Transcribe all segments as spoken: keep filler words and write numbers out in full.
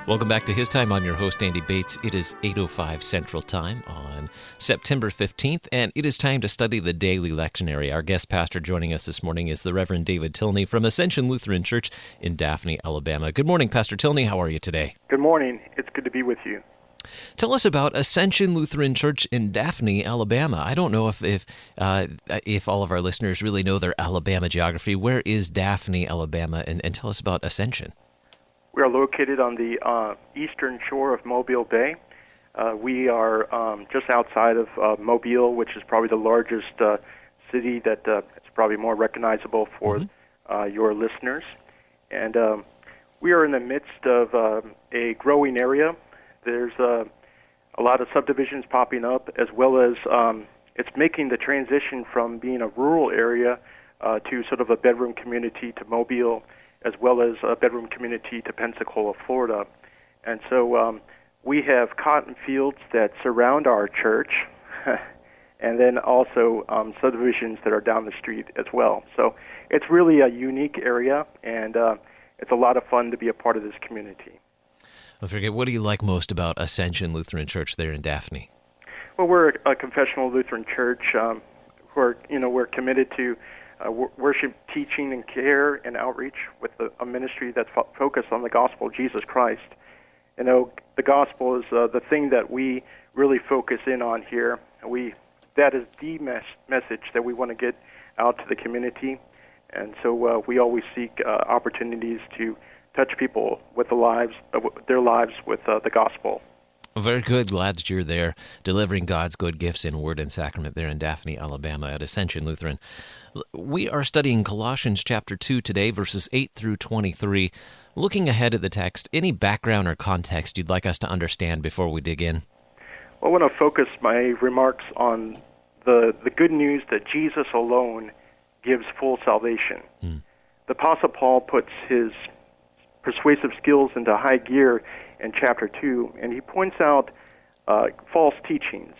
Welcome back to His Time. I'm your host, Andy Bates. It is eight oh five Central Time on September fifteenth, and it is time to study the daily lectionary. Our guest pastor joining us this morning is the Reverend David Tilney from Ascension Lutheran Church in Daphne, Alabama. Good morning, Pastor Tilney. How are you today? Good morning. It's good to be with you. Tell us about Ascension Lutheran Church in Daphne, Alabama. I don't know if if uh, if all of our listeners really know their Alabama geography. Where is Daphne, Alabama? And, and tell us about Ascension. We are located on the uh, eastern shore of Mobile Bay. Uh, we are um, just outside of uh, Mobile, which is probably the largest uh, city that uh, is probably more recognizable for mm-hmm. uh, your listeners. And um, we are in the midst of uh, a growing area. There's uh, a lot of subdivisions popping up, as well as um, it's making the transition from being a rural area uh, to sort of a bedroom community to Mobile, as well as a bedroom community to Pensacola, Florida. And so um, we have cotton fields that surround our church, and then also um, subdivisions that are down the street as well. So it's really a unique area, and uh, it's a lot of fun to be a part of this community. Well, forget, what do you like most about Ascension Lutheran Church there in Daphne? Well, we're a confessional Lutheran church. Um, we're, you know, we're committed to Uh, worship, teaching, and care and outreach with a, a ministry that's fo- focused on the gospel of Jesus Christ. You know, the gospel is uh, the thing that we really focus in on here. We that is the mes- message that we want to get out to the community, and so uh, we always seek uh, opportunities to touch people with the lives, uh, their lives with uh, the gospel. Very good. Glad that you're there delivering God's good gifts in word and sacrament there in Daphne, Alabama at Ascension Lutheran. We are studying Colossians chapter two today, verses eight through twenty-three. Looking ahead at the text, any background or context you'd like us to understand before we dig in? Well, I want to focus my remarks on the, the good news that Jesus alone gives full salvation. Hmm. The Apostle Paul puts his persuasive skills into high gear in chapter two, and he points out uh, false teachings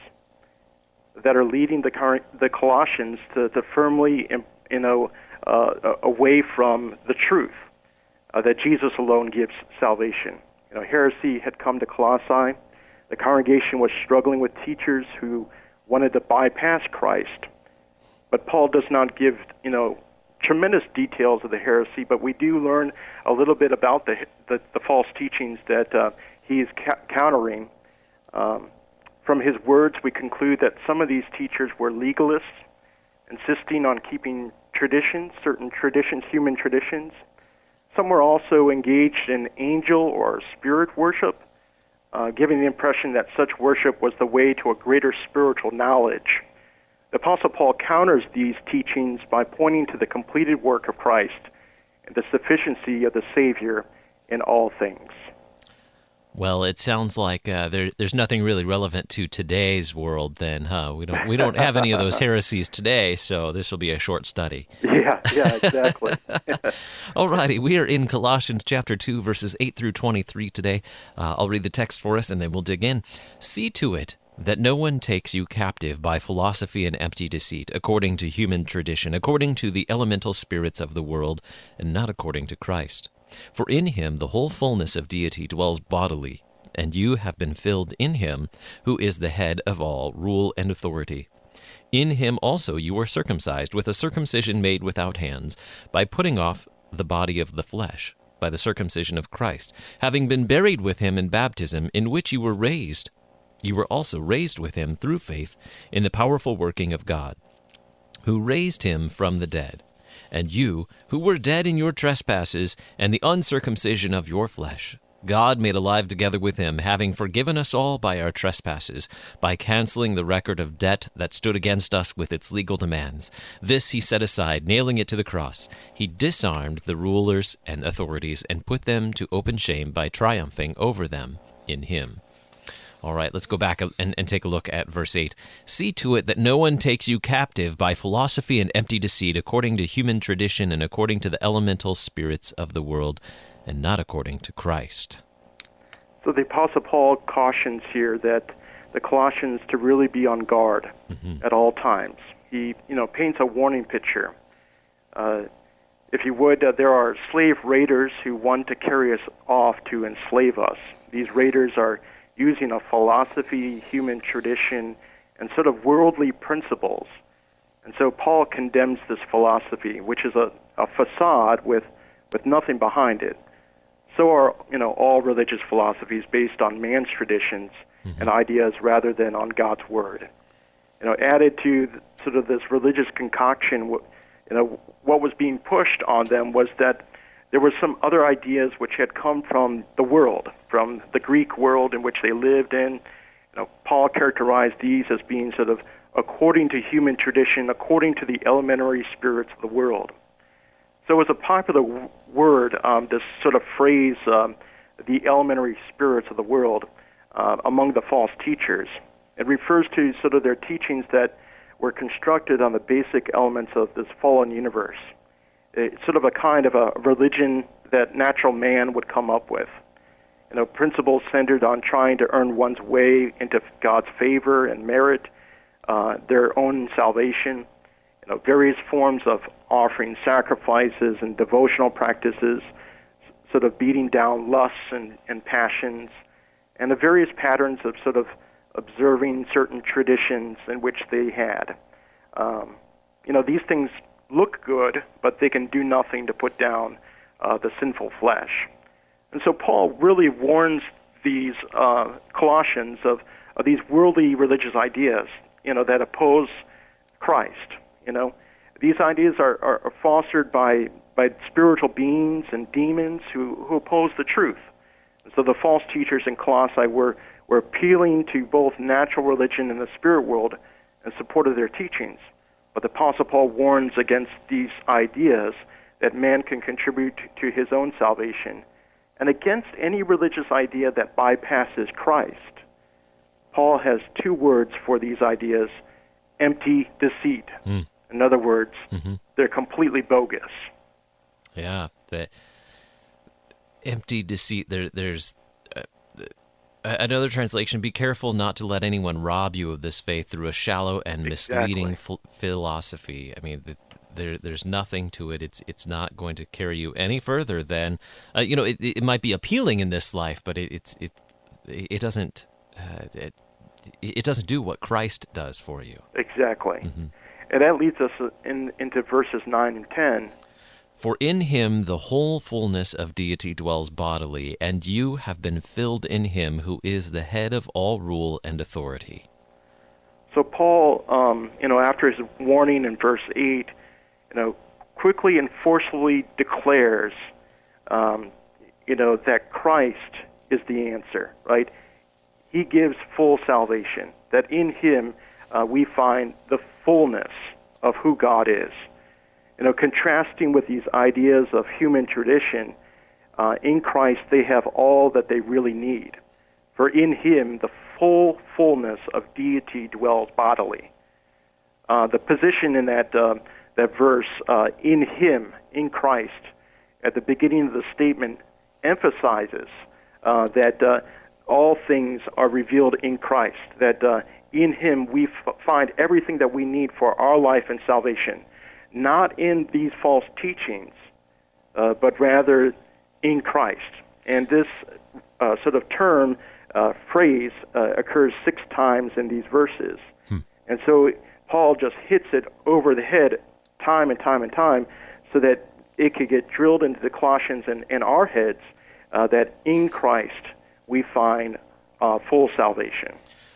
that are leading the, the Colossians to, to firmly, you know, uh, away from the truth uh, that Jesus alone gives salvation. You know, heresy had come to Colossae. The congregation was struggling with teachers who wanted to bypass Christ, but Paul does not give, you know, tremendous details of the heresy, but we do learn a little bit about the the, the false teachings that uh, he is ca- countering. Um, from his words, we conclude that some of these teachers were legalists, insisting on keeping traditions, certain traditions, human traditions. Some were also engaged in angel or spirit worship, uh, giving the impression that such worship was the way to a greater spiritual knowledge. The Apostle Paul counters these teachings by pointing to the completed work of Christ and the sufficiency of the Savior in all things. Well, it sounds like uh, there, there's nothing really relevant to today's world then, huh? We don't we don't have any of those heresies today, so this will be a short study. Yeah, yeah, exactly. All righty, we are in Colossians chapter two, verses eight through twenty-three today. Uh, I'll read the text for us, and then we'll dig in. See to it that no one takes you captive by philosophy and empty deceit, according to human tradition, according to the elemental spirits of the world, and not according to Christ. For in him the whole fullness of deity dwells bodily, and you have been filled in him, who is the head of all rule and authority. In him also you were circumcised with a circumcision made without hands, by putting off the body of the flesh, by the circumcision of Christ, having been buried with him in baptism, in which you were raised. You were also raised with him through faith in the powerful working of God, who raised him from the dead. And you, who were dead in your trespasses and the uncircumcision of your flesh, God made alive together with him, having forgiven us all by our trespasses, by canceling the record of debt that stood against us with its legal demands. This he set aside, nailing it to the cross. He disarmed the rulers and authorities and put them to open shame by triumphing over them in him. All right, let's go back and, and take a look at verse eight. See to it that no one takes you captive by philosophy and empty deceit, according to human tradition and according to the elemental spirits of the world, and not according to Christ. So the Apostle Paul cautions here that the Colossians to really be on guard mm-hmm. at all times. He, you know, paints a warning picture. Uh, if you would, uh, there are slave raiders who want to carry us off to enslave us. These raiders are using a philosophy, human tradition, and sort of worldly principles. And so Paul condemns this philosophy, which is a, a facade with, with nothing behind it. So are, you know, all religious philosophies based on man's traditions mm-hmm. and ideas rather than on God's word. You know, added to the, sort of this religious concoction, you know, what was being pushed on them was that there were some other ideas which had come from the world, from the Greek world in which they lived in. You know, Paul characterized these as being sort of according to human tradition, according to the elementary spirits of the world. So it was a popular w- word, um, this sort of phrase, um, the elementary spirits of the world, uh, among the false teachers. It refers to sort of their teachings that were constructed on the basic elements of this fallen universe. It's sort of a kind of a religion that natural man would come up with. You know, principles centered on trying to earn one's way into God's favor and merit, uh, their own salvation, you know, various forms of offering sacrifices and devotional practices, sort of beating down lusts and, and passions, and the various patterns of sort of observing certain traditions in which they had. Um, you know, these things look good, but they can do nothing to put down uh, the sinful flesh. And so Paul really warns these uh, Colossians of, of these worldly religious ideas, you know, that oppose Christ. You know, these ideas are, are, are fostered by by spiritual beings and demons who, who oppose the truth. And so the false teachers in Colossae were were appealing to both natural religion and the spirit world in support of their teachings. But the Apostle Paul warns against these ideas that man can contribute to his own salvation, and against any religious idea that bypasses Christ. Paul has two words for these ideas: empty deceit. Mm. In other words, mm-hmm. they're completely bogus. Yeah, the empty deceit. There, there's uh, another translation: be careful not to let anyone rob you of this faith through a shallow and misleading exactly. ph- philosophy. I mean, the, there, there's nothing to it. It's it's not going to carry you any further than, uh, you know, it, it might be appealing in this life, but it, it's it it doesn't uh, it, it doesn't do what Christ does for you. Exactly. Mm-hmm. And that leads us in, into verses nine and ten. For in him the whole fullness of deity dwells bodily, and you have been filled in him who is the head of all rule and authority. So Paul, um, you know, after his warning in verse eight, you know, quickly and forcefully declares, um, you know, that Christ is the answer, right? He gives full salvation, that in him uh, we find the fullness of who God is. You know, contrasting with these ideas of human tradition, uh, in Christ they have all that they really need. For in him the full fullness of deity dwells bodily. Uh, the position in that uh, that verse, uh, in him, in Christ, at the beginning of the statement, emphasizes uh, that uh, all things are revealed in Christ, that uh, in him we f- find everything that we need for our life and salvation, not in these false teachings, uh, but rather in Christ. And this uh, sort of term, uh, phrase, uh, occurs six times in these verses. Hmm. And so Paul just hits it over the head time and time and time so that it could get drilled into the Colossians and, and our heads uh, that in Christ we find uh, full salvation.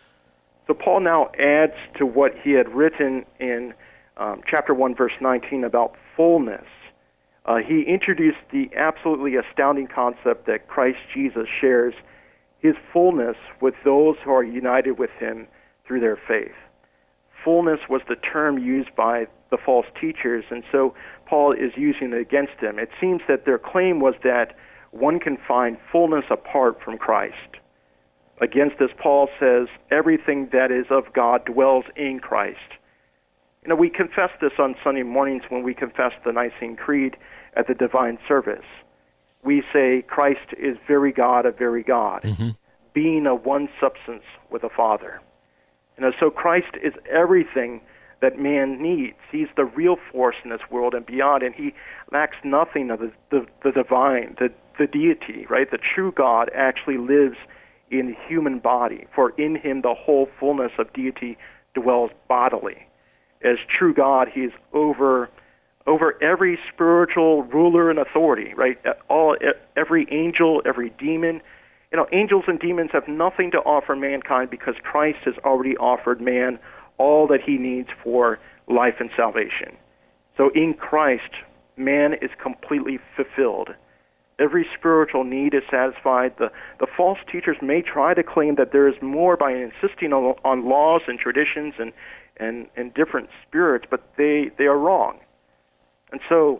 So Paul now adds to what he had written in um, chapter one, verse nineteen about fullness. Uh, he introduced the absolutely astounding concept that Christ Jesus shares his fullness with those who are united with him through their faith. Fullness was the term used by the false teachers, and so Paul is using it against them. It seems that their claim was that one can find fullness apart from Christ. Against this, Paul says, everything that is of God dwells in Christ. You know, we confess this on Sunday mornings when we confess the Nicene Creed at the divine service. We say Christ is very God of very God, mm-hmm. being a one substance with the Father. You know, so Christ is everything that man needs. He's the real force in this world and beyond, and he lacks nothing of the, the, the divine, the, the deity, right? The true God actually lives in the human body, for in him the whole fullness of deity dwells bodily. As true God, he is over over every spiritual ruler and authority, right? All every angel, every demon. You know, angels and demons have nothing to offer mankind because Christ has already offered man all that he needs for life and salvation. So in Christ, man is completely fulfilled. Every spiritual need is satisfied. The, the false teachers may try to claim that there is more by insisting on, on laws and traditions and, and, and different spirits, but they, they are wrong. And so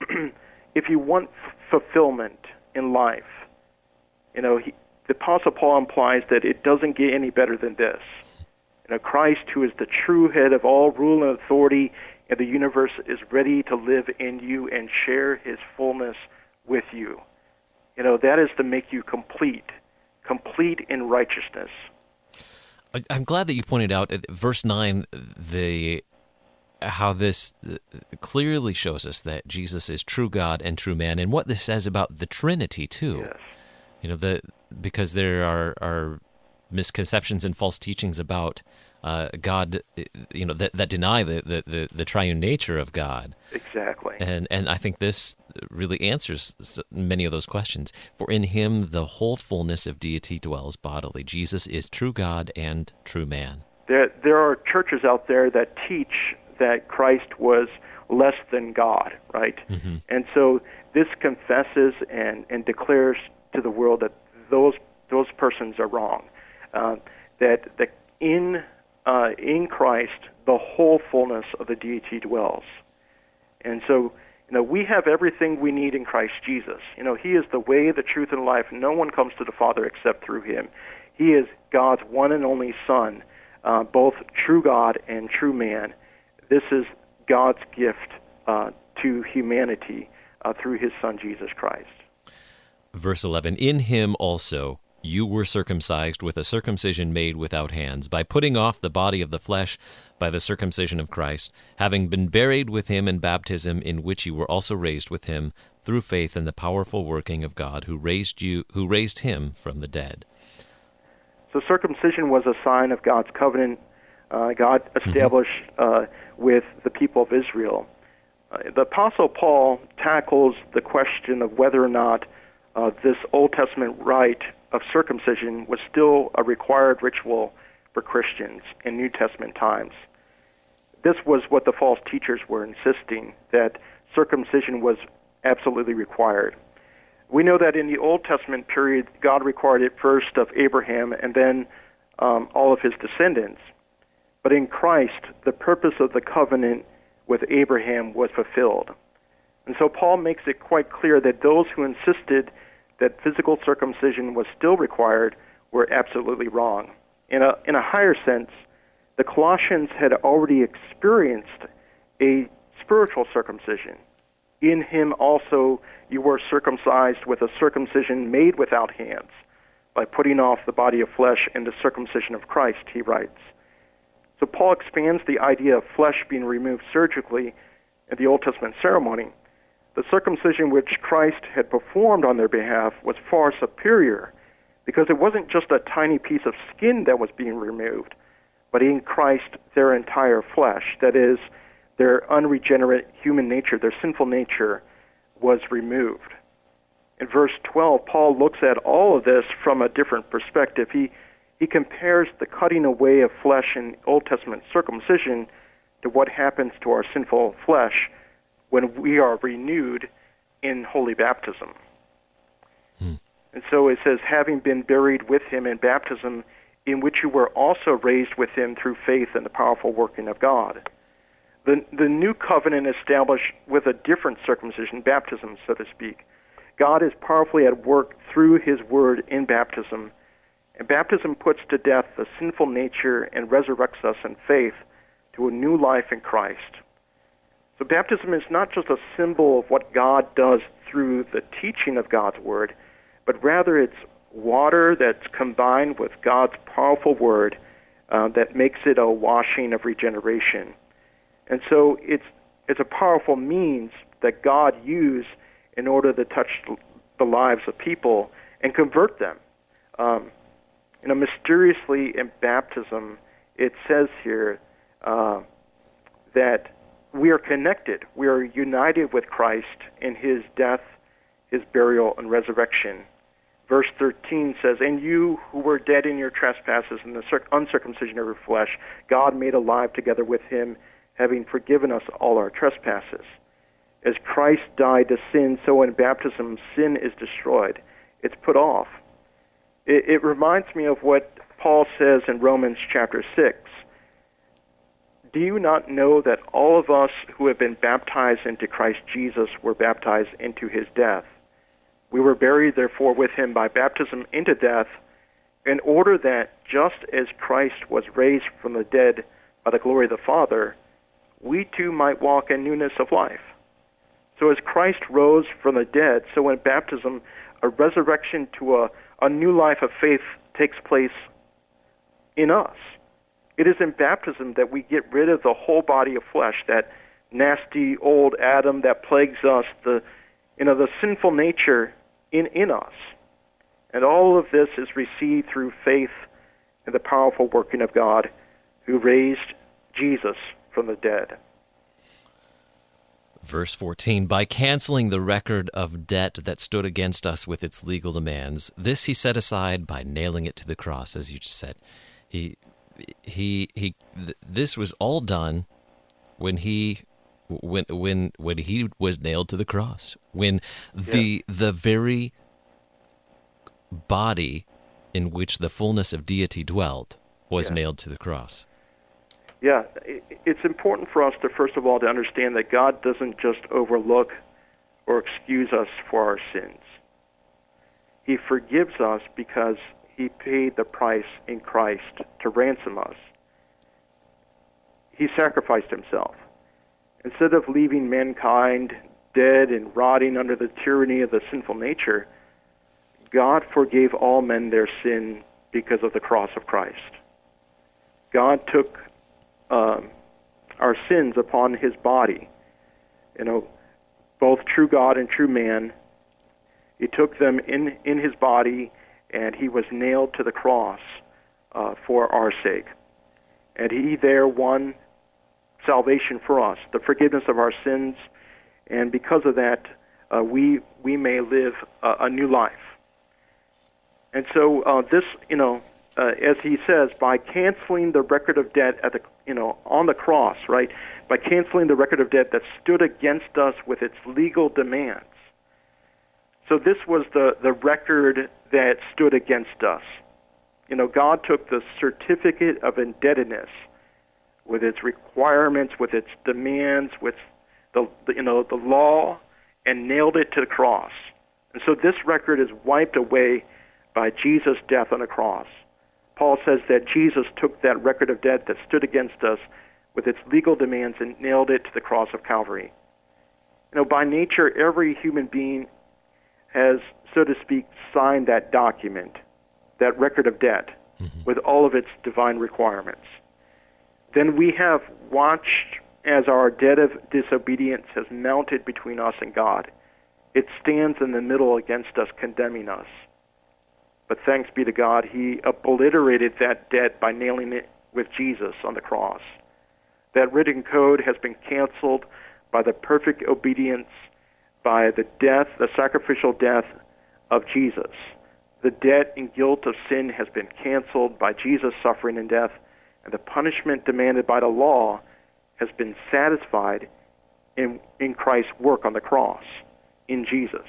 if you want f- fulfillment in life, you know, he, the Apostle Paul implies that it doesn't get any better than this. You know, Christ, who is the true head of all rule and authority in the universe, is ready to live in you and share his fullness with you. You know, that is to make you complete, complete in righteousness. I'm glad that you pointed out at verse nine the how this clearly shows us that Jesus is true God and true man, and what this says about the Trinity too. Yes. You know, the because there are, are misconceptions and false teachings about uh, God, you know, that, that deny the, the, the, the triune nature of God. Exactly. And and I think this really answers many of those questions. For in him the whole fullness of deity dwells bodily. Jesus is true God and true man. There, there are churches out there that teach that Christ was less than God, right? Mm-hmm. And so this confesses and, and declares to the world that those those persons are wrong. Uh, that that in uh, in Christ the whole fullness of the deity dwells. And so, you know, we have everything we need in Christ Jesus. You know, he is the way, the truth, and life. No one comes to the Father except through him. He is God's one and only Son, uh, both true God and true man. This is God's gift uh, to humanity uh, through his Son, Jesus Christ. Verse eleven, in him also you were circumcised with a circumcision made without hands, by putting off the body of the flesh by the circumcision of Christ, having been buried with him in baptism, in which you were also raised with him through faith in the powerful working of God who raised you, who raised him from the dead. So circumcision was a sign of God's covenant uh, God established mm-hmm. uh, with the people of Israel. Uh, the Apostle Paul tackles the question of whether or not uh, this Old Testament rite of circumcision was still a required ritual for Christians in New Testament times. This was what the false teachers were insisting, that circumcision was absolutely required. We know that in the Old Testament period, God required it first of Abraham and then um, all of his descendants. But in Christ, the purpose of the covenant with Abraham was fulfilled. And so Paul makes it quite clear that those who insisted that physical circumcision was still required were absolutely wrong. In a, in a higher sense, the Colossians had already experienced a spiritual circumcision. In him also you were circumcised with a circumcision made without hands, by putting off the body of flesh in the circumcision of Christ, he writes. So Paul expands the idea of flesh being removed surgically in the Old Testament ceremony. The circumcision which Christ had performed on their behalf was far superior, because it wasn't just a tiny piece of skin that was being removed, but in Christ their entire flesh, that is, their unregenerate human nature, their sinful nature, was removed. In verse twelve, Paul looks at all of this from a different perspective. He he compares the cutting away of flesh in Old Testament circumcision to what happens to our sinful flesh when we are renewed in holy baptism. Hmm. And so it says, having been buried with him in baptism, in which you were also raised with him through faith in the powerful working of God. The, the new covenant established with a different circumcision, baptism, so to speak. God is powerfully at work through his word in baptism, and baptism puts to death the sinful nature and resurrects us in faith to a new life in Christ. So baptism is not just a symbol of what God does through the teaching of God's word, but rather it's water that's combined with God's powerful word uh, that makes it a washing of regeneration. And so it's it's a powerful means that God used in order to touch the lives of people and convert them. Um, you know, mysteriously in baptism, it says here uh, that we are connected. We are united with Christ in his death, his burial, and resurrection. Verse thirteen says, "And you who were dead in your trespasses and the uncircumcision of your flesh, God made alive together with him, having forgiven us all our trespasses. As Christ died to sin, so in baptism sin is destroyed. It's put off." It, it reminds me of what Paul says in Romans chapter six. "Do you not know that all of us who have been baptized into Christ Jesus were baptized into his death? We were buried, therefore, with him by baptism into death, in order that just as Christ was raised from the dead by the glory of the Father, we too might walk in newness of life. So as Christ rose from the dead, so in baptism, a resurrection to a, a new life of faith takes place in us. It is in baptism that we get rid of the whole body of flesh, that nasty old Adam that plagues us, the you know the sinful nature in, in us. And all of this is received through faith in the powerful working of God who raised Jesus from the dead." Verse fourteen, "By canceling the record of debt that stood against us with its legal demands, this he set aside by nailing it to the cross," as you just said. He, he, he. Th- this was all done when he, when when when he was nailed to the cross. When the yeah. the very body in which the fullness of deity dwelt was yeah. nailed to the cross. Yeah, it's important for us to, first of all, to understand that God doesn't just overlook or excuse us for our sins. He forgives us because he paid the price in Christ to ransom us. He sacrificed himself. Instead of leaving mankind dead and rotting under the tyranny of the sinful nature, God forgave all men their sin because of the cross of Christ. God took um, our sins upon his body, you know, both true God and true man. He took them in, in his body, and he was nailed to the cross uh, for our sake. And he there won salvation for us, the forgiveness of our sins, and because of that, uh, we we may live a, a new life. And so uh, this, you know, uh, as he says, by canceling the record of debt at the, you know, on the cross, right? By canceling the record of debt that stood against us with its legal demands. So this was the, the record that stood against us. You know, God took the certificate of indebtedness with its requirements, with its demands, with the, the you know the law, and nailed it to the cross. And so this record is wiped away by Jesus' death on the cross. Paul says that Jesus took that record of debt that stood against us with its legal demands and nailed it to the cross of Calvary. You know, by nature, every human being has, so to speak, signed that document, that record of debt, mm-hmm. with all of its divine requirements. Then we have watched as our debt of disobedience has mounted between us and God. It stands in the middle against us, condemning us. But thanks be to God, he obliterated that debt by nailing it with Jesus on the cross. That written code has been canceled by the perfect obedience, by the death, the sacrificial death of Jesus. The debt and guilt of sin has been canceled by Jesus' suffering and death, and the punishment demanded by the law has been satisfied in, in Christ's work on the cross, in Jesus.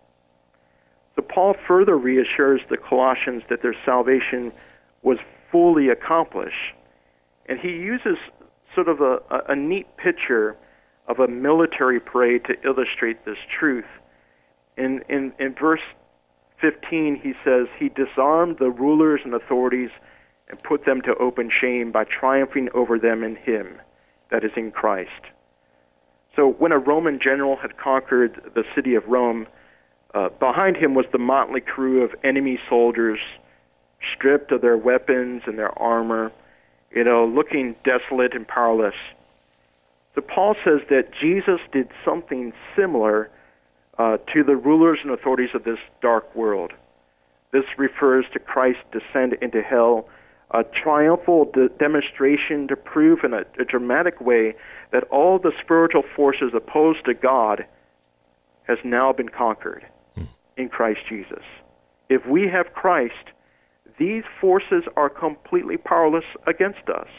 So Paul further reassures the Colossians that their salvation was fully accomplished, and he uses sort of a, a, a neat picture of a military parade to illustrate this truth. In, in, in verse fifteen, he says, he disarmed the rulers and authorities and put them to open shame by triumphing over them in him, that is, in Christ. So when a Roman general had conquered the city of Rome, uh, behind him was the motley crew of enemy soldiers, stripped of their weapons and their armor, you know, looking desolate and powerless. So Paul says that Jesus did something similar uh, to the rulers and authorities of this dark world. This refers to Christ's descent into hell, a triumphal de- demonstration to prove in a, a dramatic way that all the spiritual forces opposed to God has now been conquered hmm. in Christ Jesus. If we have Christ, these forces are completely powerless against us.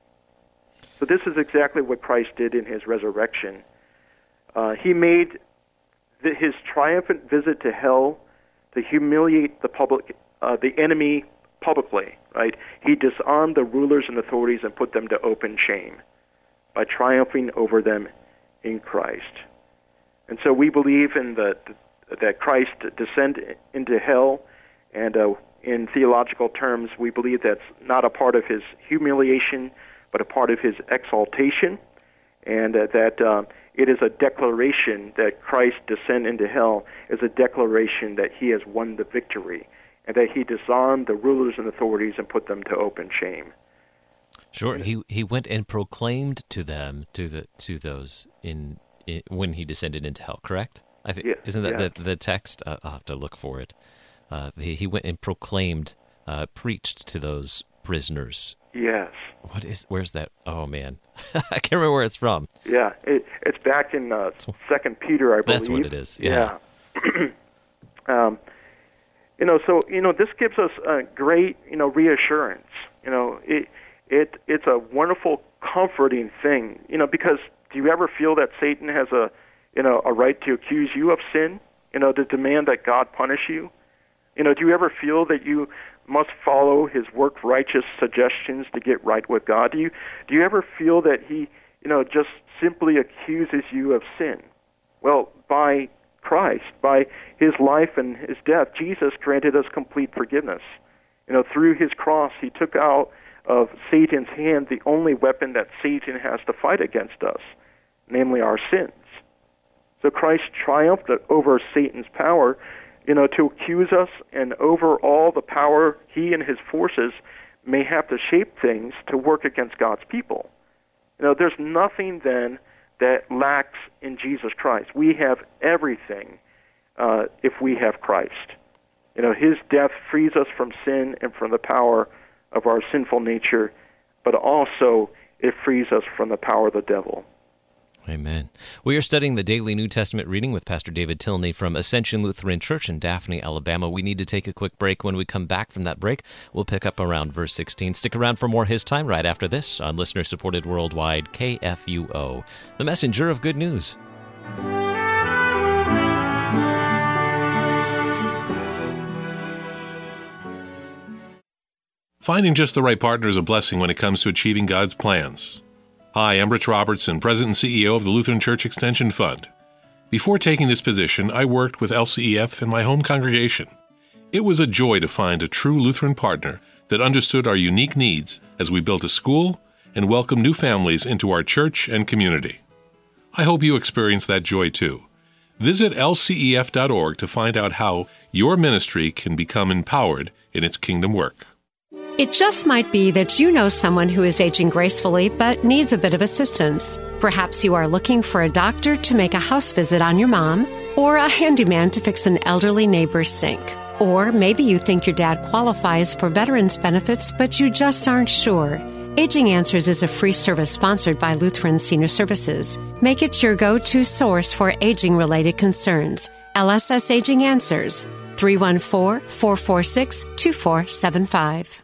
So this is exactly what Christ did in his resurrection. Uh, he made the, his triumphant visit to hell to humiliate the public, uh, the enemy publicly. Right? He disarmed the rulers and authorities and put them to open shame by triumphing over them in Christ. And so we believe in the, that Christ descended into hell, and uh, in theological terms, we believe that's not a part of his humiliation, but a part of his exaltation, and uh, that uh, it is a declaration that Christ descend into hell is a declaration that he has won the victory, and that he disarmed the rulers and authorities and put them to open shame. Sure, he he went and proclaimed to them, to the to those in, in when he descended into hell. Correct? I think yeah, isn't that yeah. the the text? Uh, I'll have to look for it. Uh, he, he went and proclaimed, uh, preached to those prisoners. Yes. What is? Where's that? Oh man, I can't remember where it's from. Yeah, it, it's back in uh, Second Peter, I believe. That's what it is. Yeah. yeah. um, you know, so you know, this gives us a great, you know, reassurance. You know, it it it's a wonderful, comforting thing. You know, because do you ever feel that Satan has a, you know, a right to accuse you of sin? You know, to demand that God punish you? You know, do you ever feel that you must follow his work-righteous suggestions to get right with God? Do you do you ever feel that he, you know, just simply accuses you of sin? Well, by Christ, by his life and his death, Jesus granted us complete forgiveness. You know, through his cross, he took out of Satan's hand the only weapon that Satan has to fight against us, namely our sins. So Christ triumphed over Satan's power, you know, to accuse us, and over all the power he and his forces may have to shape things to work against God's people. You know, there's nothing then that lacks in Jesus Christ. We have everything uh, if we have Christ. You know, his death frees us from sin and from the power of our sinful nature, but also it frees us from the power of the devil. Amen. We are studying the daily New Testament reading with Pastor David Tilney from Ascension Lutheran Church in Daphne, Alabama. We need to take a quick break. When we come back from that break, we'll pick up around verse sixteen. Stick around for more His Time right after this on listener-supported worldwide K F U O, the messenger of good news. Finding just the right partner is a blessing when it comes to achieving God's plans. Hi, I'm Rich Robertson, President and C E O of the Lutheran Church Extension Fund. Before taking this position, I worked with L C E F in my home congregation. It was a joy to find a true Lutheran partner that understood our unique needs as we built a school and welcomed new families into our church and community. I hope you experience that joy too. Visit L C E F dot org to find out how your ministry can become empowered in its kingdom work. It just might be that you know someone who is aging gracefully but needs a bit of assistance. Perhaps you are looking for a doctor to make a house visit on your mom, or a handyman to fix an elderly neighbor's sink. Or maybe you think your dad qualifies for veterans benefits, but you just aren't sure. Aging Answers is a free service sponsored by Lutheran Senior Services. Make it your go-to source for aging-related concerns. L S S Aging Answers, three one four, four four six, two four seven five.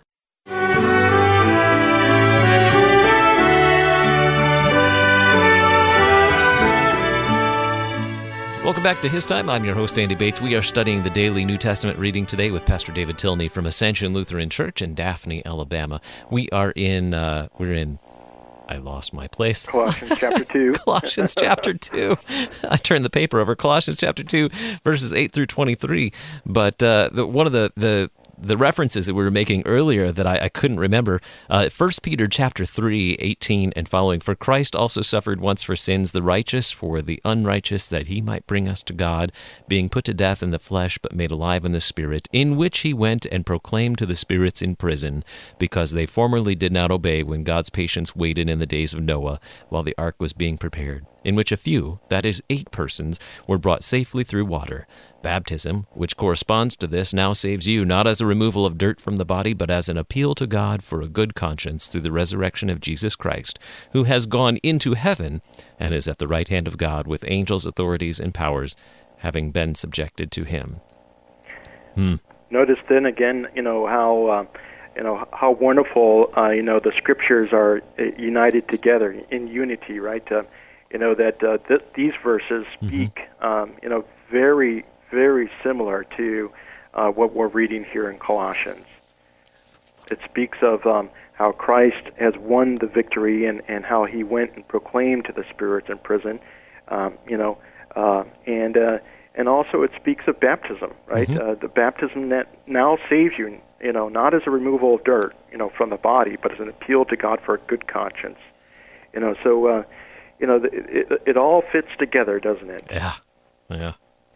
Welcome back to His Time. I'm your host, Andy Bates. We are studying the daily New Testament reading today with Pastor David Tilney from Ascension Lutheran Church in Daphne, Alabama. We are in, uh, we're in, I lost my place. Colossians chapter two. Colossians chapter two. I turned the paper over. Colossians chapter two, verses eight through twenty-three. But uh, the, one of the, the the references that we were making earlier that I, I couldn't remember. Uh, First Peter chapter three, eighteen and following. For Christ also suffered once for sins, the righteous for the unrighteous, that he might bring us to God, being put to death in the flesh, but made alive in the Spirit, in which he went and proclaimed to the spirits in prison, because they formerly did not obey when God's patience waited in the days of Noah, while the ark was being prepared, in which a few, that is, eight persons, were brought safely through water. Baptism, which corresponds to this, now saves you, not as a removal of dirt from the body, but as an appeal to God for a good conscience through the resurrection of Jesus Christ, who has gone into heaven and is at the right hand of God with angels, authorities, and powers, having been subjected to him. Hmm. Notice then again, you know, how uh, you know how wonderful uh, you know the Scriptures are uh, united together in unity, right? Uh, you know that uh, th- these verses speak, mm-hmm. um, you know, very. very similar to uh, what we're reading here in Colossians. It speaks of um, how Christ has won the victory and, and how he went and proclaimed to the spirits in prison, um, you know, uh, and uh, and also it speaks of baptism, right? Mm-hmm. Uh, the baptism that now saves you, you know, not as a removal of dirt, you know, from the body, but as an appeal to God for a good conscience, you know. So, uh, you know, it, it, it all fits together, doesn't it? Yeah, yeah.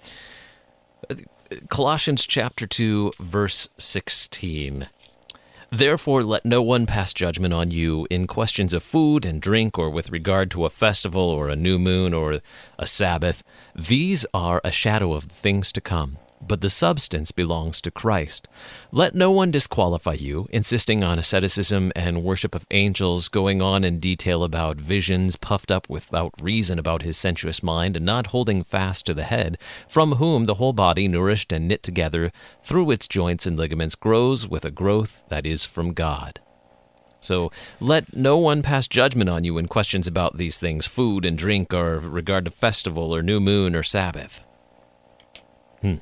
Colossians chapter two, verse sixteen. Therefore let no one pass judgment on you in questions of food and drink, or with regard to a festival, or a new moon, or a Sabbath. These are a shadow of the things to come, but the substance belongs to Christ. Let no one disqualify you, insisting on asceticism and worship of angels, going on in detail about visions, puffed up without reason about his sensuous mind, and not holding fast to the head, from whom the whole body, nourished and knit together through its joints and ligaments, grows with a growth that is from God. So let no one pass judgment on you in questions about these things, food and drink, or regard to festival, or new moon, or Sabbath. Hmm.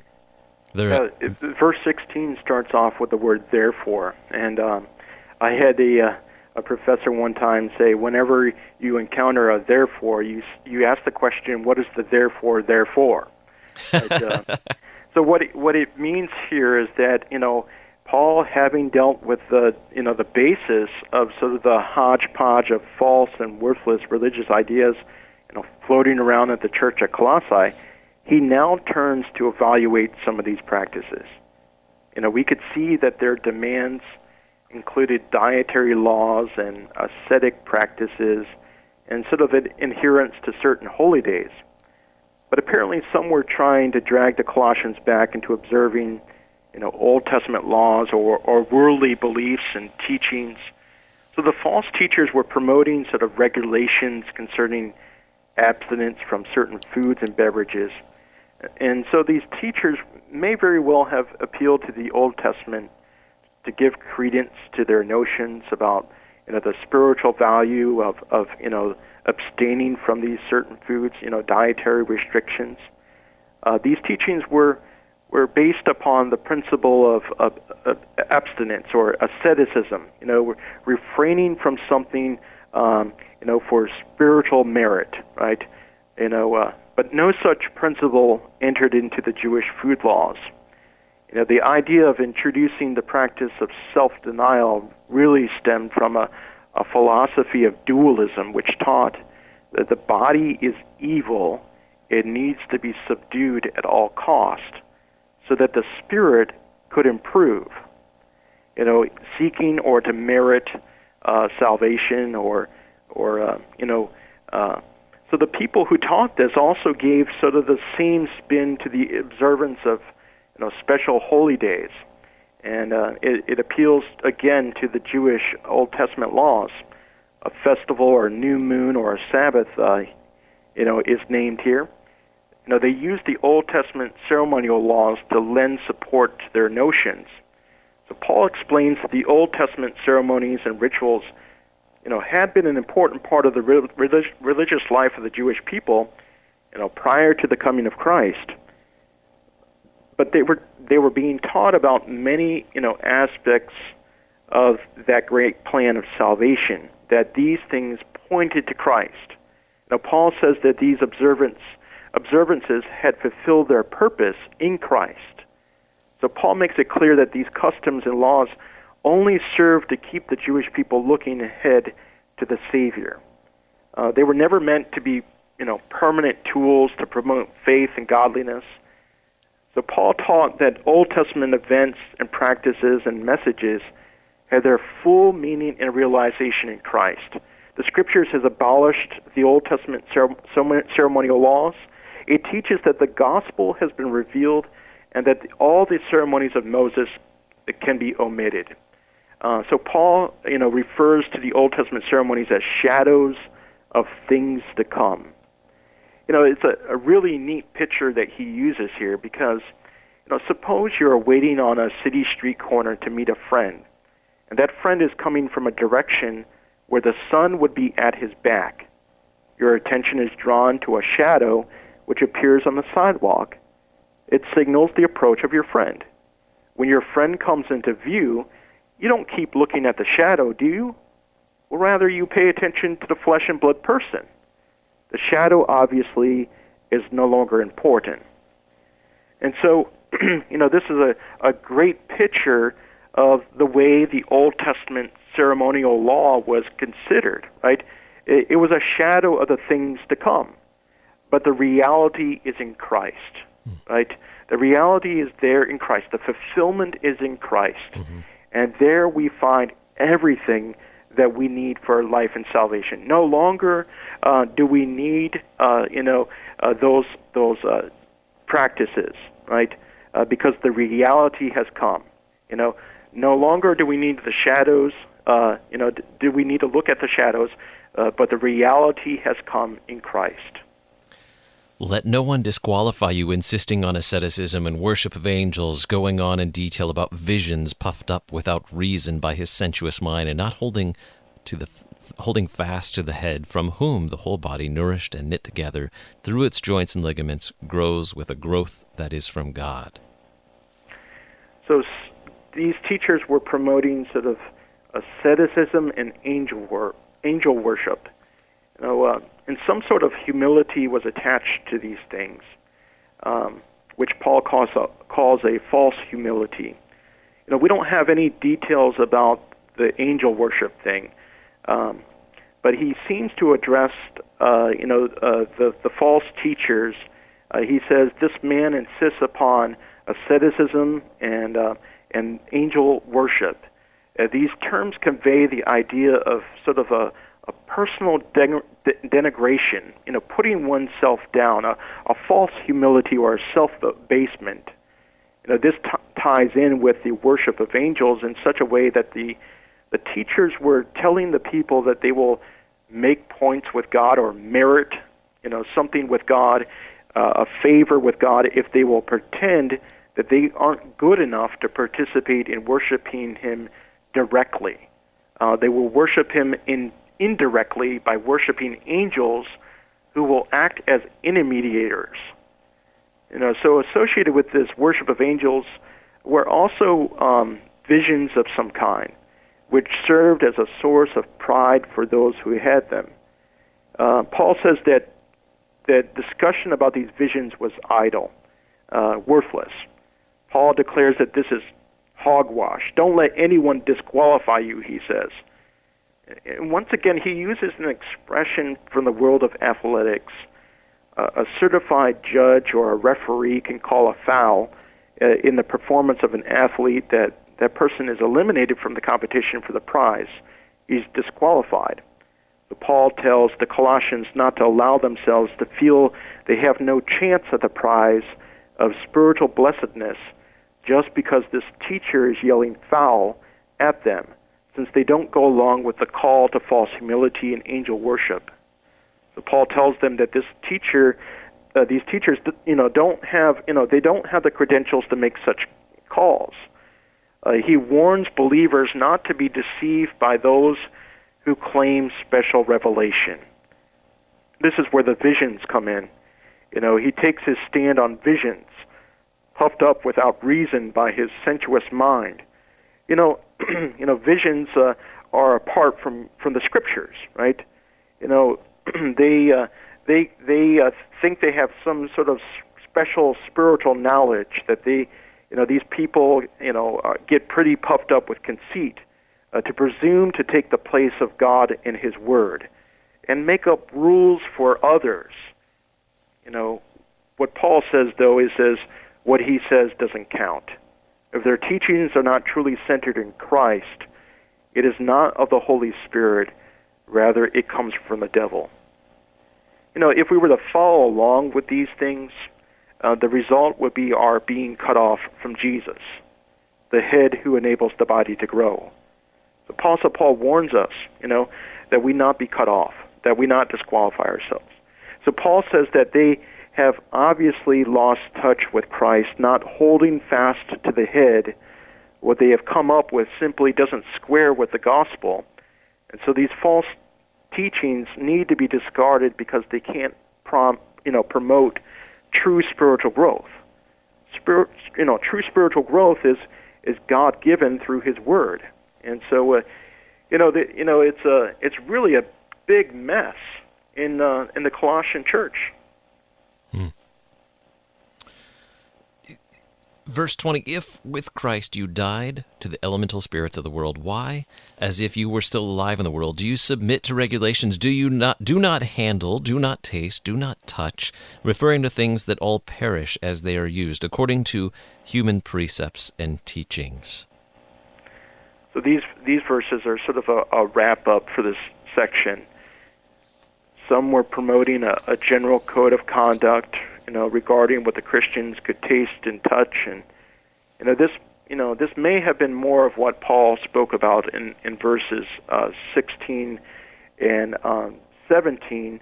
Uh, verse sixteen starts off with the word therefore, and um, I had a, uh, a professor one time say, whenever you encounter a therefore, you you ask the question, what is the therefore therefore? But, uh, so what it, what it means here is that, you know, Paul, having dealt with the you know the basis of sort of the hodgepodge of false and worthless religious ideas, you know, floating around at the church at Colossae, he now turns to evaluate some of these practices. You know, we could see that their demands included dietary laws and ascetic practices and sort of an adherence to certain holy days. But apparently some were trying to drag the Colossians back into observing, you know, Old Testament laws or, or worldly beliefs and teachings. So the false teachers were promoting sort of regulations concerning abstinence from certain foods and beverages. And so these teachers may very well have appealed to the Old Testament to give credence to their notions about, you know, the spiritual value of, of you know, abstaining from these certain foods, you know, dietary restrictions. Uh, these teachings were were based upon the principle of, of, of abstinence or asceticism, you know, refraining from something, um, you know, for spiritual merit, right? You know, uh, but no such principle entered into the Jewish food laws. You know, the idea of introducing the practice of self-denial really stemmed from a, a philosophy of dualism, which taught that the body is evil, it needs to be subdued at all cost, so that the spirit could improve. You know, seeking or to merit uh, salvation, or, or uh, you know. Uh, so the people who taught this also gave sort of the same spin to the observance of, you know, special holy days, and uh, it, it appeals again to the Jewish Old Testament laws. A festival or a new moon or a Sabbath, uh, you know, is named here. You know, they used the Old Testament ceremonial laws to lend support to their notions. So Paul explains that the Old Testament ceremonies and rituals, you know, had been an important part of the relig- religious life of the Jewish people, you know, prior to the coming of Christ. But they were they were being taught about many, you know, aspects of that great plan of salvation, that these things pointed to Christ. Now, Paul says that these observance, observances had fulfilled their purpose in Christ. So Paul makes it clear that these customs and laws only serve to keep the Jewish people looking ahead to the Savior. Uh, they were never meant to be, you know, permanent tools to promote faith and godliness. So Paul taught that Old Testament events and practices and messages had their full meaning and realization in Christ. The Scriptures has abolished the Old Testament ceremonial laws. It teaches that the gospel has been revealed and that all the ceremonies of Moses can be omitted. Uh, so Paul, you know, refers to the Old Testament ceremonies as shadows of things to come. You know, it's a, a really neat picture that he uses here because, you know, suppose you're waiting on a city street corner to meet a friend, and that friend is coming from a direction where the sun would be at his back. Your attention is drawn to a shadow which appears on the sidewalk. It signals the approach of your friend. When your friend comes into view, you don't keep looking at the shadow, do you? Well, rather you pay attention to the flesh and blood person. The shadow obviously is no longer important. And so, you know, this is a, a great picture of the way the Old Testament ceremonial law was considered, right? It, it was a shadow of the things to come, but the reality is in Christ, right? The reality is there in Christ. The fulfillment is in Christ. Mm-hmm. And there we find everything that we need for life and salvation. No longer uh, do we need, uh, you know, uh, those those uh, practices, right? Uh, because the reality has come. You know, no longer do we need the shadows. Uh, you know, d- do we need to look at the shadows? Uh, but the reality has come in Christ. Let no one disqualify you insisting on asceticism and worship of angels, going on in detail about visions puffed up without reason by his sensuous mind, and not holding to the holding fast to the head, from whom the whole body, nourished and knit together through its joints and ligaments, grows with a growth that is from God. So s- these teachers were promoting sort of asceticism and angel wor- angel worship. You know, uh, and some sort of humility was attached to these things, um, which Paul calls a, calls a false humility. You know, we don't have any details about the angel worship thing, um, but he seems to address, uh, you know, uh, the the false teachers. Uh, he says this man insists upon asceticism and uh, and angel worship. Uh, these terms convey the idea of sort of a a personal de- de- denigration, you know, putting oneself down, a, a false humility or a self-abasement. You know, this t- ties in with the worship of angels in such a way that the the teachers were telling the people that they will make points with God or merit, you know, something with God, uh, a favor with God, if they will pretend that they aren't good enough to participate in worshiping Him directly. Uh, they will worship Him in indirectly by worshiping angels who will act as intermediators. You know, so associated with this worship of angels were also um, visions of some kind, which served as a source of pride for those who had them. Uh, Paul says that that discussion about these visions was idle, uh, worthless. Paul declares that this is hogwash. Don't let anyone disqualify you, he says. And once again, he uses an expression from the world of athletics. Uh, a certified judge or a referee can call a foul uh, in the performance of an athlete that that person is eliminated from the competition for the prize. He's disqualified. So Paul tells the Colossians not to allow themselves to feel they have no chance at the prize of spiritual blessedness just because this teacher is yelling foul at them, since they don't go along with the call to false humility and angel worship. So Paul tells them that this teacher, uh, these teachers, you know, don't have, you know, they don't have the credentials to make such calls. Uh, he warns believers not to be deceived by those who claim special revelation. This is where the visions come in. You know, he takes his stand on visions, puffed up without reason by his sensuous mind. You know, you know, visions uh, are apart from, from the Scriptures, right? You know, they uh, they they uh, think they have some sort of special spiritual knowledge that they, You know, these people, you know, uh, get pretty puffed up with conceit uh, to presume to take the place of God in His Word and make up rules for others. You know, what Paul says, though, is says what he says doesn't count. If their teachings are not truly centered in Christ, it is not of the Holy Spirit, rather it comes from the devil. You know, if we were to follow along with these things, uh, the result would be our being cut off from Jesus, the head who enables the body to grow. The Apostle Paul warns us, you know, that we not be cut off, that we not disqualify ourselves. So Paul says that they have obviously lost touch with Christ, not holding fast to the head. What they have come up with simply doesn't square with the gospel. And so these false teachings need to be discarded because they can't prom, you know, promote true spiritual growth. Spirit, you know, true spiritual growth is is God-given through His Word. And so, uh, you know, the, you know, it's a it's really a big mess in uh, in the Colossian church. Hmm. Verse twenty, if with Christ you died to the elemental spirits of the world, why, as if you were still alive in the world, do you submit to regulations? Do you not, do not handle, do not taste, do not touch, referring to things that all perish as they are used, according to human precepts and teachings? So these these verses are sort of a, a wrap-up for this section. Some were promoting a, a general code of conduct, you know, regarding what the Christians could taste and touch, and you know this, you know, this may have been more of what Paul spoke about in in verses uh, sixteen and um, seventeen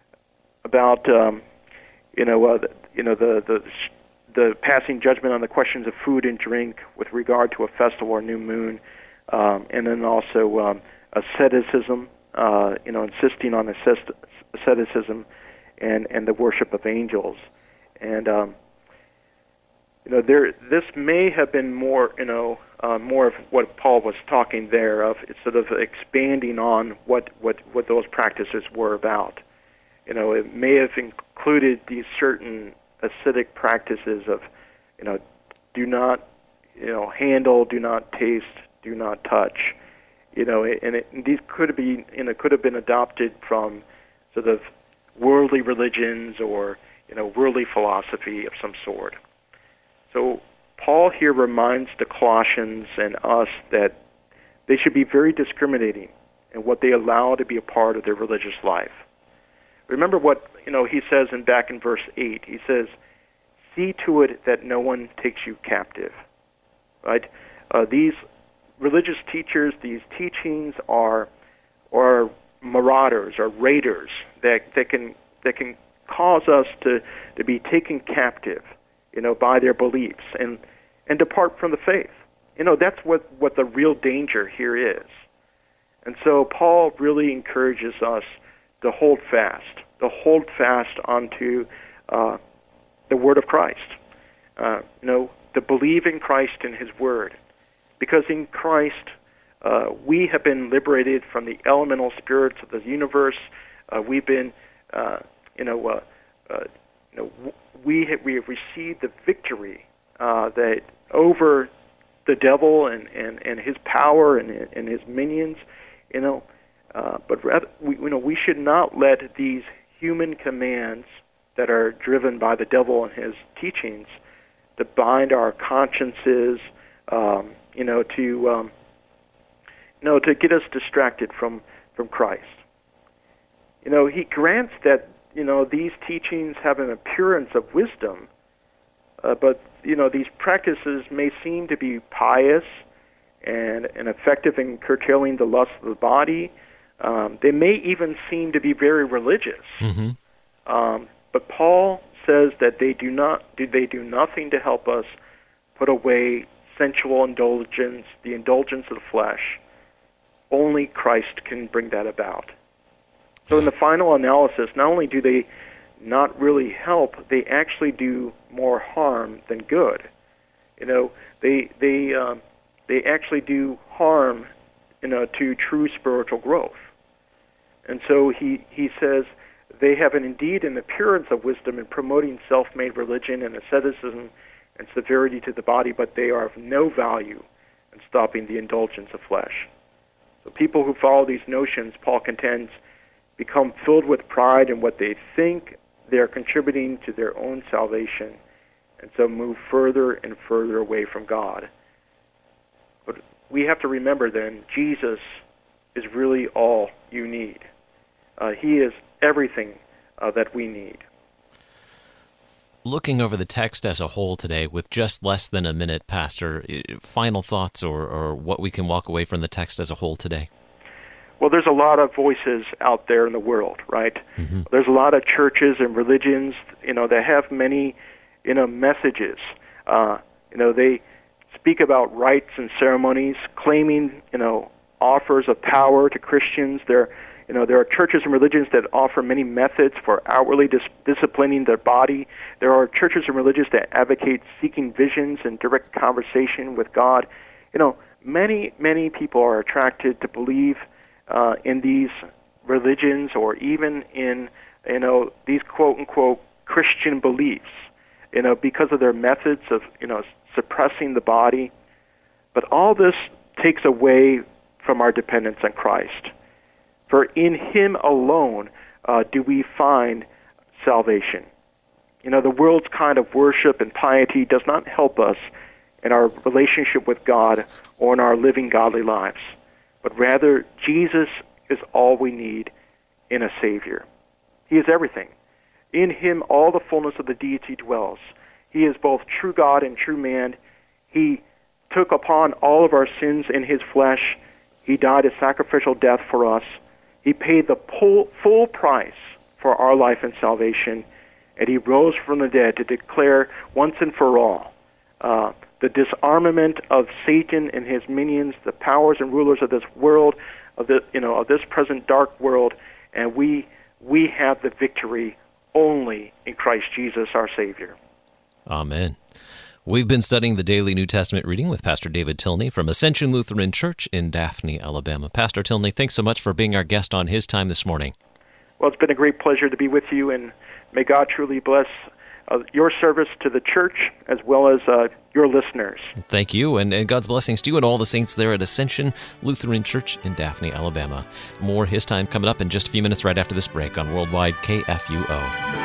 about, um, you know, uh, the, you know the the the passing judgment on the questions of food and drink with regard to a festival or new moon, um, and then also um, asceticism, uh, you know, insisting on asceticism and and the worship of angels. And um, you know, there this may have been more, you know, uh, more of what Paul was talking there of. It's sort of expanding on what, what, what those practices were about. You know, it may have included these certain ascetic practices of, you know, do not, you know, handle, do not taste, do not touch. You know, and, it, and these could be, you know, could have been adopted from sort of worldly religions or, you know, worldly philosophy of some sort. So Paul here reminds the Colossians and us that they should be very discriminating in what they allow to be a part of their religious life. Remember what, you know, he says in back in verse eight. He says, "See to it that no one takes you captive." Right? Uh, these religious teachers, these teachings are are marauders or raiders that that can that can cause us to, to be taken captive, you know, by their beliefs and, and depart from the faith. You know, that's what, what the real danger here is. And so Paul really encourages us to hold fast, to hold fast onto uh, the Word of Christ. Uh, you know, to believe in Christ and His Word. Because in Christ, uh, we have been liberated from the elemental spirits of the universe. Uh, we've been uh, You know, uh, uh, you know, we have, we have received the victory uh, that over the devil and, and, and his power and, and his minions. You know, uh, but rather, we, you know, we should not let these human commands that are driven by the devil and his teachings to bind our consciences. Um, you know, to um, you know, to get us distracted from from Christ. You know, he grants that, you know, these teachings have an appearance of wisdom, uh, but, you know, these practices may seem to be pious and, and effective in curtailing the lust of the body. Um, they may even seem to be very religious. Mm-hmm. Um, but Paul says that they do not do they do nothing to help us put away sensual indulgence, the indulgence of the flesh. Only Christ can bring that about. So in the final analysis, not only do they not really help, they actually do more harm than good. You know, they they um, they actually do harm, you know, to true spiritual growth. And so he he says they have an, indeed an appearance of wisdom in promoting self-made religion and asceticism and severity to the body, but they are of no value in stopping the indulgence of flesh. So people who follow these notions, Paul contends, become filled with pride in what they think they are contributing to their own salvation, and so move further and further away from God. But we have to remember then, Jesus is really all you need. Uh, he is everything uh, that we need. Looking over the text as a whole today, with just less than a minute, Pastor, final thoughts or, or what we can walk away from the text as a whole today? Well, there's a lot of voices out there in the world, right? Mm-hmm. There's a lot of churches and religions, you know, that have many, you know, messages. Uh, you know, they speak about rites and ceremonies, claiming, you know, offers of power to Christians. There, you know, there are churches and religions that offer many methods for outwardly dis- disciplining their body. There are churches and religions that advocate seeking visions and direct conversation with God. You know, many, many people are attracted to believe uh, in these religions, or even in, you know, these quote-unquote Christian beliefs, you know, because of their methods of, you know, suppressing the body. But all this takes away from our dependence on Christ. For in Him alone uh, do we find salvation. You know, the world's kind of worship and piety does not help us in our relationship with God or in our living godly lives, but rather Jesus is all we need in a Savior. He is everything. In Him all the fullness of the deity dwells. He is both true God and true man. He took upon all of our sins in His flesh. He died a sacrificial death for us. He paid the full, full price for our life and salvation, and He rose from the dead to declare once and for all uh, the disarmament of Satan and his minions, the powers and rulers of this world, of the you know of this present dark world, and we we have the victory only in Christ Jesus, our Savior. Amen. We've been studying the daily New Testament reading with Pastor David Tilney from Ascension Lutheran Church in Daphne, Alabama. Pastor Tilney, thanks so much for being our guest on His Time this morning. Well, it's been a great pleasure to be with you, and may God truly bless uh, your service to the church as well as uh, your listeners. Thank you, and, and God's blessings to you and all the saints there at Ascension Lutheran Church in Daphne, Alabama. More His Time coming up in just a few minutes right after this break on Worldwide K F U O.